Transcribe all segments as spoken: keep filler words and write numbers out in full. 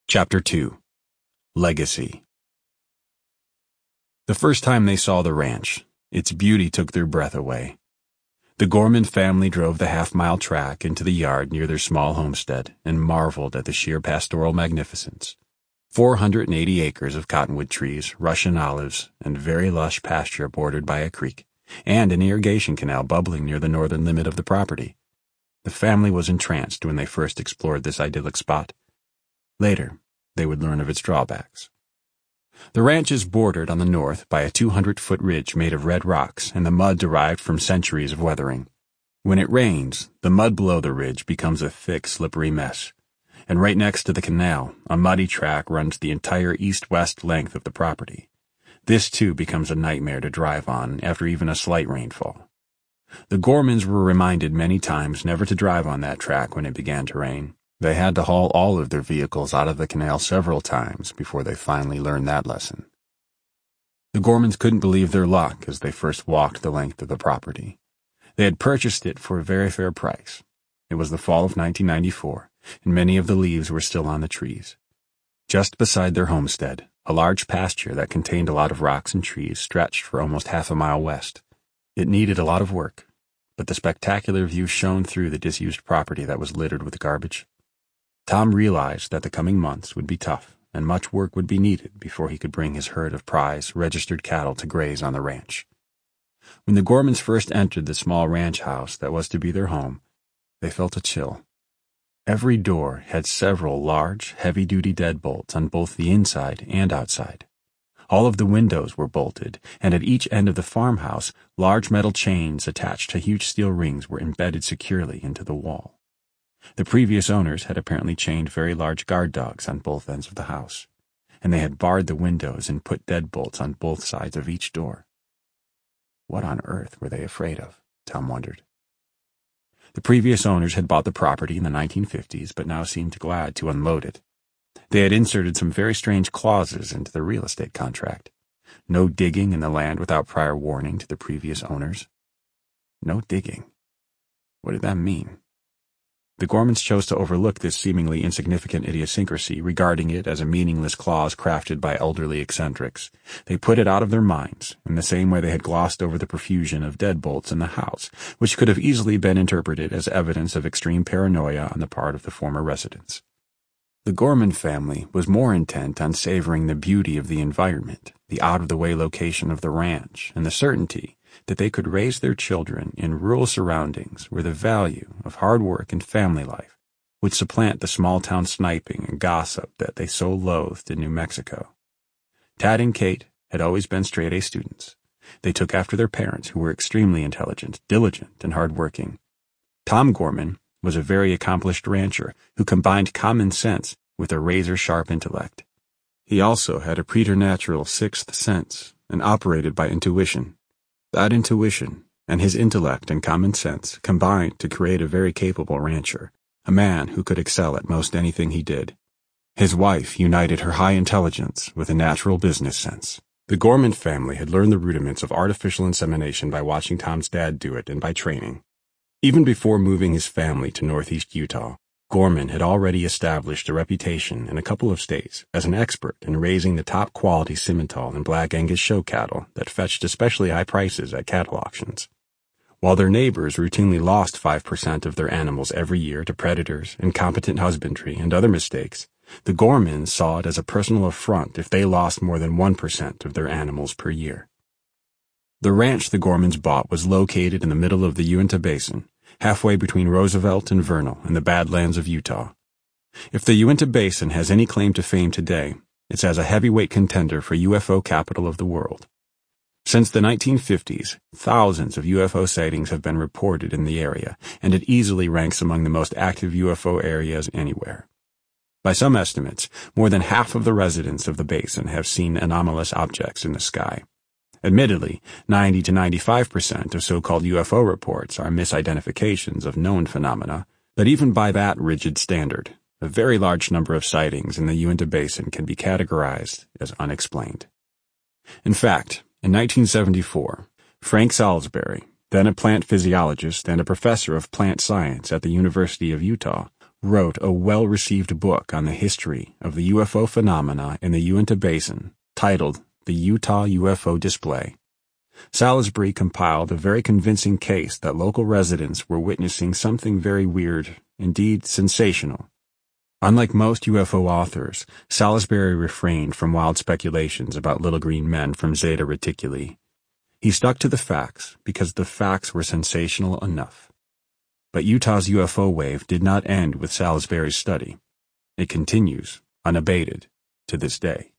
Chapter two. Legacy. The first time they saw the ranch, its beauty took their breath away. The Gorman family drove the half-mile track into the yard near their small homestead and marveled at the sheer pastoral magnificence. Four hundred and eighty acres of cottonwood trees, Russian olives, and very lush pasture bordered by a creek, and an irrigation canal bubbling near the northern limit of the property. The family was entranced when they first explored this idyllic spot. Later, they would learn of its drawbacks. The ranch is bordered on the north by a two hundred foot ridge made of red rocks and the mud derived from centuries of weathering. When it rains, the mud below the ridge becomes a thick, slippery mess. And right next to the canal, a muddy track runs the entire east-west length of the property. This, too, becomes a nightmare to drive on after even a slight rainfall. The Gormans were reminded many times never to drive on that track when it began to rain. They had to haul all of their vehicles out of the canal several times before they finally learned that lesson. The Gormans couldn't believe their luck as they first walked the length of the property. They had purchased it for a very fair price. It was the fall of nineteen ninety-four, and many of the leaves were still on the trees. Just beside their homestead, a large pasture that contained a lot of rocks and trees stretched for almost half a mile west. It needed a lot of work, but the spectacular view shone through the disused property that was littered with garbage. Tom realized that the coming months would be tough and much work would be needed before he could bring his herd of prize, registered cattle to graze on the ranch. When the Gormans first entered the small ranch house that was to be their home, they felt a chill. Every door had several large, heavy-duty deadbolts on both the inside and outside. All of the windows were bolted, and at each end of the farmhouse, large metal chains attached to huge steel rings were embedded securely into the wall. The previous owners had apparently chained very large guard dogs on both ends of the house, and they had barred the windows and put deadbolts on both sides of each door. What on earth were they afraid of? Tom wondered. The previous owners had bought the property in the nineteen fifties, but now seemed glad to unload it. They had inserted some very strange clauses into the real estate contract. No digging in the land without prior warning to the previous owners. No digging. What did that mean? The Gormans chose to overlook this seemingly insignificant idiosyncrasy, regarding it as a meaningless clause crafted by elderly eccentrics. They put it out of their minds, in the same way they had glossed over the profusion of deadbolts in the house, which could have easily been interpreted as evidence of extreme paranoia on the part of the former residents. The Gorman family was more intent on savoring the beauty of the environment, the out-of-the-way location of the ranch, and the certainty that they could raise their children in rural surroundings where the value of hard work and family life would supplant the small-town sniping and gossip that they so loathed in New Mexico. Tad and Kate had always been straight-A students. They took after their parents, who were extremely intelligent, diligent, and hard-working. Tom Gorman was a very accomplished rancher who combined common sense with a razor-sharp intellect. He also had a preternatural sixth sense and operated by intuition. That intuition and his intellect and common sense combined to create a very capable rancher, a man who could excel at most anything he did. His wife united her high intelligence with a natural business sense. The Gorman family had learned the rudiments of artificial insemination by watching Tom's dad do it and by training. Even before moving his family to northeast Utah, Gorman had already established a reputation in a couple of states as an expert in raising the top-quality Simmental and Black Angus show cattle that fetched especially high prices at cattle auctions. While their neighbors routinely lost five percent of their animals every year to predators, incompetent husbandry, and other mistakes, the Gormans saw it as a personal affront if they lost more than one percent of their animals per year. The ranch the Gormans bought was located in the middle of the Uinta Basin, halfway between Roosevelt and Vernal in the Badlands of Utah. If the Uinta Basin has any claim to fame today, it's as a heavyweight contender for U F O capital of the world. Since the nineteen fifties, thousands of U F O sightings have been reported in the area, and it easily ranks among the most active U F O areas anywhere. By some estimates, more than half of the residents of the basin have seen anomalous objects in the sky. Admittedly, ninety to ninety-five percent of so-called U F O reports are misidentifications of known phenomena, but even by that rigid standard, a very large number of sightings in the Uinta Basin can be categorized as unexplained. In fact, in nineteen seventy-four, Frank Salisbury, then a plant physiologist and a professor of plant science at the University of Utah, wrote a well-received book on the history of the U F O phenomena in the Uinta Basin titled The Utah U F O Display. Salisbury compiled a very convincing case that local residents were witnessing something very weird, indeed sensational. Unlike most U F O authors, Salisbury refrained from wild speculations about little green men from Zeta Reticuli. He stuck to the facts because the facts were sensational enough. But Utah's U F O wave did not end with Salisbury's study. It continues, unabated, to this day.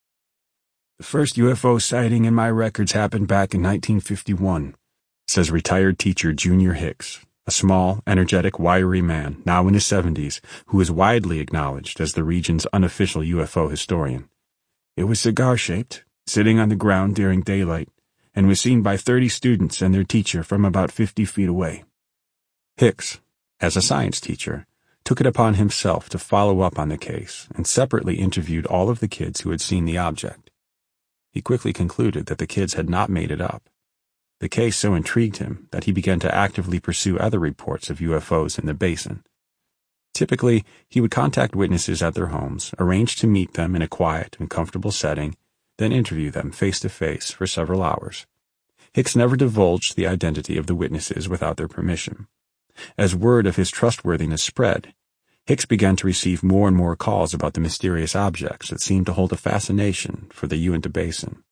The first U F O sighting in my records happened back in nineteen fifty-one, says retired teacher Junior Hicks, a small, energetic, wiry man, now in his seventies, who is widely acknowledged as the region's unofficial U F O historian. It was cigar-shaped, sitting on the ground during daylight, and was seen by thirty students and their teacher from about fifty feet away. Hicks, as a science teacher, took it upon himself to follow up on the case and separately interviewed all of the kids who had seen the object. He quickly concluded that the kids had not made it up. The case so intrigued him that he began to actively pursue other reports of U F Os in the basin. Typically, he would contact witnesses at their homes, arrange to meet them in a quiet and comfortable setting, then interview them face-to-face for several hours. Hicks never divulged the identity of the witnesses without their permission. As word of his trustworthiness spread, Hicks began to receive more and more calls about the mysterious objects that seemed to hold a fascination for the Uinta Basin.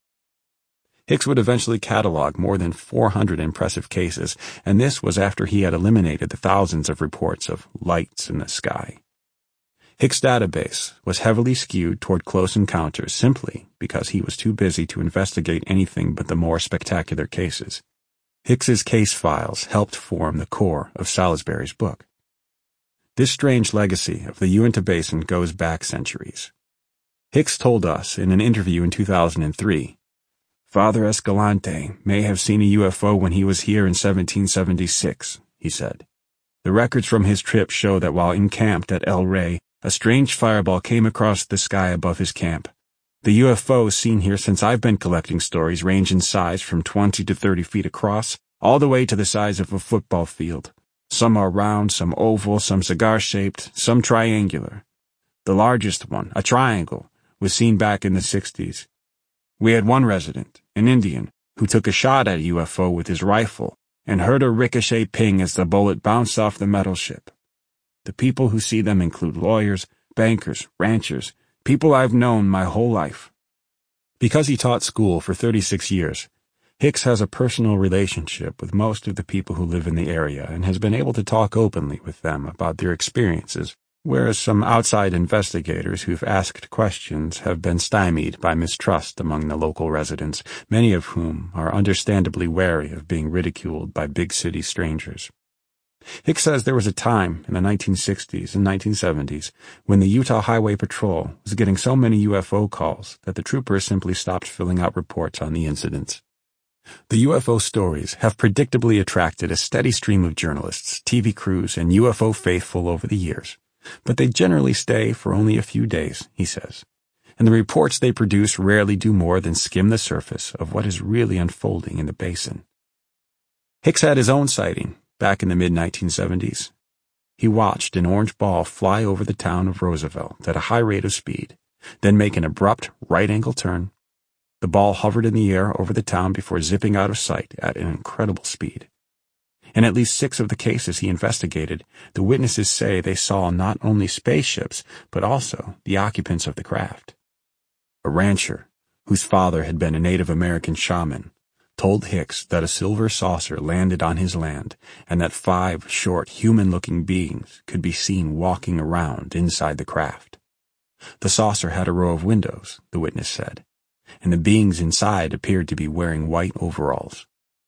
Hicks would eventually catalog more than four hundred impressive cases, and this was after he had eliminated the thousands of reports of lights in the sky. Hicks' database was heavily skewed toward close encounters simply because he was too busy to investigate anything but the more spectacular cases. Hicks's case files helped form the core of Salisbury's book. This strange legacy of the Uinta Basin goes back centuries. Hicks told us in an interview in two thousand three, "Father Escalante may have seen a U F O when he was here in seventeen seventy-six, he said. The records from his trip show that while encamped at El Rey, a strange fireball came across the sky above his camp. The U F Os seen here since I've been collecting stories range in size from twenty to thirty feet across, all the way to the size of a football field. Some are round, some oval, some cigar-shaped, some triangular. The largest one, a triangle, was seen back in the sixties. We had one resident, an Indian, who took a shot at a U F O with his rifle and heard a ricochet ping as the bullet bounced off the metal ship. The people who see them include lawyers, bankers, ranchers, people I've known my whole life." Because he taught school for thirty-six years, Hicks has a personal relationship with most of the people who live in the area and has been able to talk openly with them about their experiences, whereas some outside investigators who've asked questions have been stymied by mistrust among the local residents, many of whom are understandably wary of being ridiculed by big city strangers. Hicks says there was a time in the nineteen sixties and nineteen seventies when the Utah Highway Patrol was getting so many U F O calls that the troopers simply stopped filling out reports on the incidents. The U F O stories have predictably attracted a steady stream of journalists, T V crews, and U F O faithful over the years, but they generally stay for only a few days, he says, and the reports they produce rarely do more than skim the surface of what is really unfolding in the basin. Hicks had his own sighting back in the mid nineteen seventies. He watched an orange ball fly over the town of Roosevelt at a high rate of speed, then make an abrupt right-angle turn. The ball hovered in the air over the town before zipping out of sight at an incredible speed. In at least six of the cases he investigated, the witnesses say they saw not only spaceships, but also the occupants of the craft. A rancher, whose father had been a Native American shaman, told Hicks that a silver saucer landed on his land and that five short, human-looking beings could be seen walking around inside the craft. The saucer had a row of windows, the witness said, and the beings inside appeared to be wearing white overalls.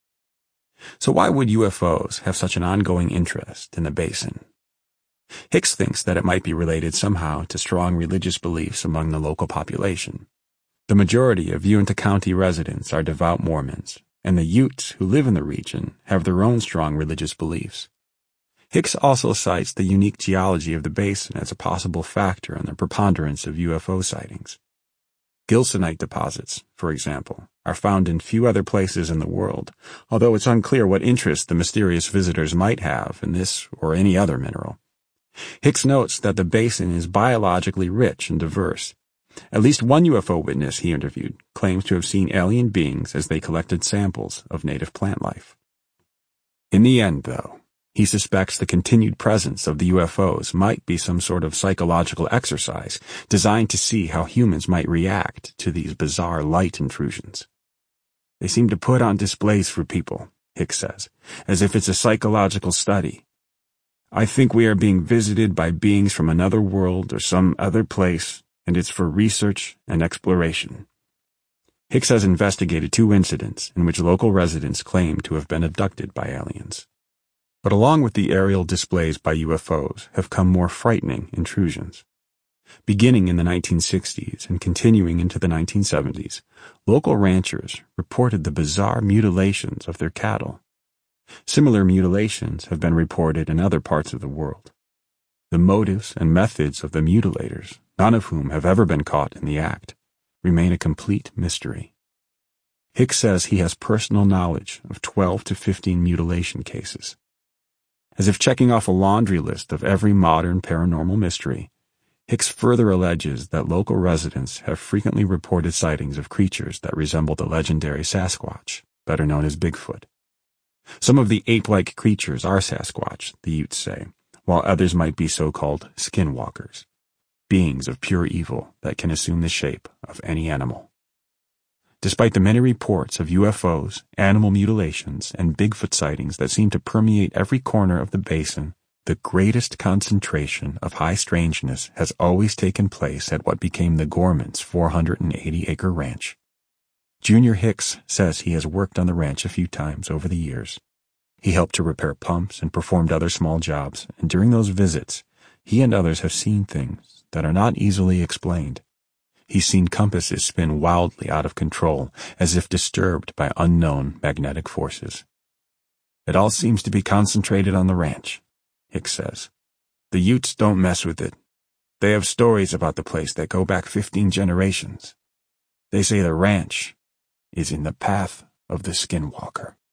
So why would U F Os have such an ongoing interest in the basin? Hicks thinks that it might be related somehow to strong religious beliefs among the local population. The majority of Uinta County residents are devout Mormons, and the Utes who live in the region have their own strong religious beliefs. Hicks also cites the unique geology of the basin as a possible factor in the preponderance of U F O sightings. Gilsonite deposits, for example, are found in few other places in the world, although it's unclear what interest the mysterious visitors might have in this or any other mineral. Hicks notes that the basin is biologically rich and diverse. At least one U F O witness he interviewed claims to have seen alien beings as they collected samples of native plant life. In the end, though, he suspects the continued presence of the U F Os might be some sort of psychological exercise designed to see how humans might react to these bizarre light intrusions. They seem to put on displays for people, Hicks says, as if it's a psychological study. I think we are being visited by beings from another world or some other place, and it's for research and exploration. Hicks has investigated two incidents in which local residents claim to have been abducted by aliens. But along with the aerial displays by U F Os have come more frightening intrusions. Beginning in the nineteen sixties and continuing into the nineteen seventies, local ranchers reported the bizarre mutilations of their cattle. Similar mutilations have been reported in other parts of the world. The motives and methods of the mutilators, none of whom have ever been caught in the act, remain a complete mystery. Hicks says he has personal knowledge of twelve to fifteen mutilation cases. As if checking off a laundry list of every modern paranormal mystery, Hicks further alleges that local residents have frequently reported sightings of creatures that resemble the legendary Sasquatch, better known as Bigfoot. Some of the ape-like creatures are Sasquatch, the Utes say, while others might be so-called skinwalkers, beings of pure evil that can assume the shape of any animal. Despite the many reports of U F Os, animal mutilations, and Bigfoot sightings that seem to permeate every corner of the basin, the greatest concentration of high strangeness has always taken place at what became the Gormans' four hundred eighty acre ranch. Junior Hicks says he has worked on the ranch a few times over the years. He helped to repair pumps and performed other small jobs, and during those visits, he and others have seen things that are not easily explained. He's seen compasses spin wildly out of control, as if disturbed by unknown magnetic forces. It all seems to be concentrated on the ranch, Hicks says. The Utes don't mess with it. They have stories about the place that go back fifteen generations. They say the ranch is in the path of the skinwalker.